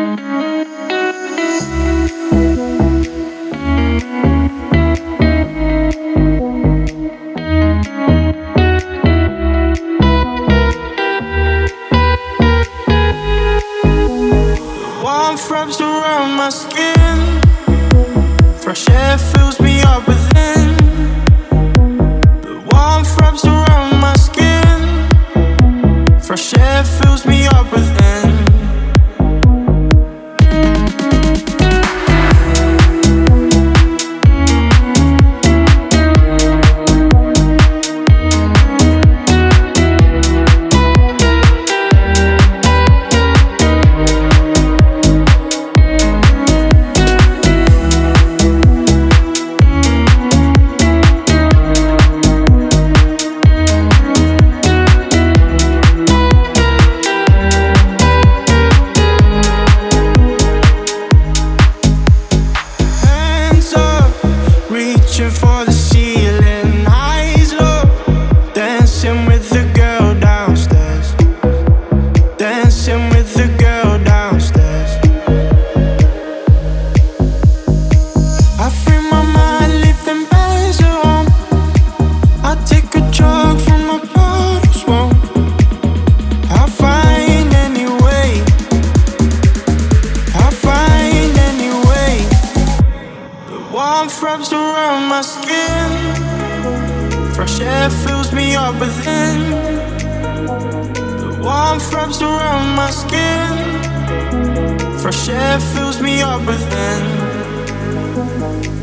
Warmth wraps around my skin. Fresh air fills me up within. The warmth wraps around my skin. Fresh air fills me up within. Reaching for the ceiling, eyes low, dancing with the girl downstairs, dancing with the girl downstairs. I free my mind, leaving bells at home. I take a drug from my bottle smoke. I find any way, I find any way. The warmth wraps around my skin. Fresh air fills me up within. The warmth wraps around my skin. Fresh air fills me up within.